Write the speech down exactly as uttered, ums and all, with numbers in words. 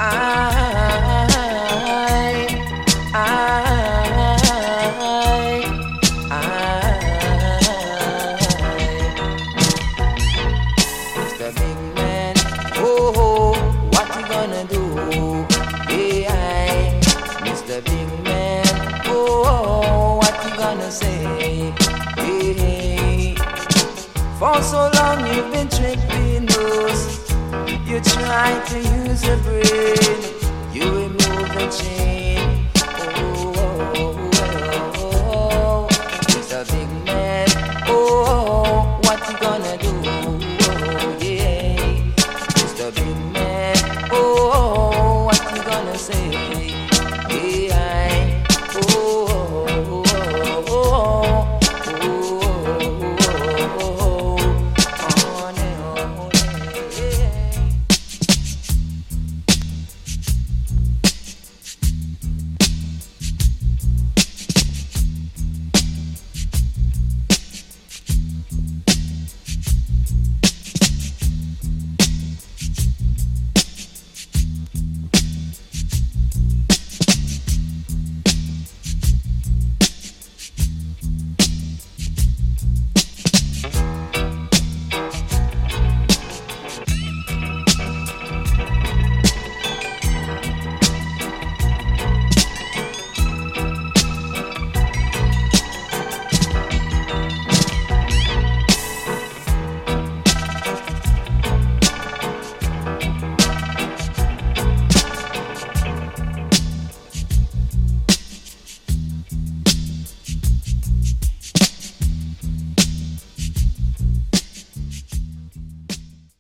I, I, mister Big Man, oh, what you gonna do? Yeah, mister Big Man, oh, what you gonna say? Yeah, for so long you've been tricking us. You try to use your brain, you remove the chain.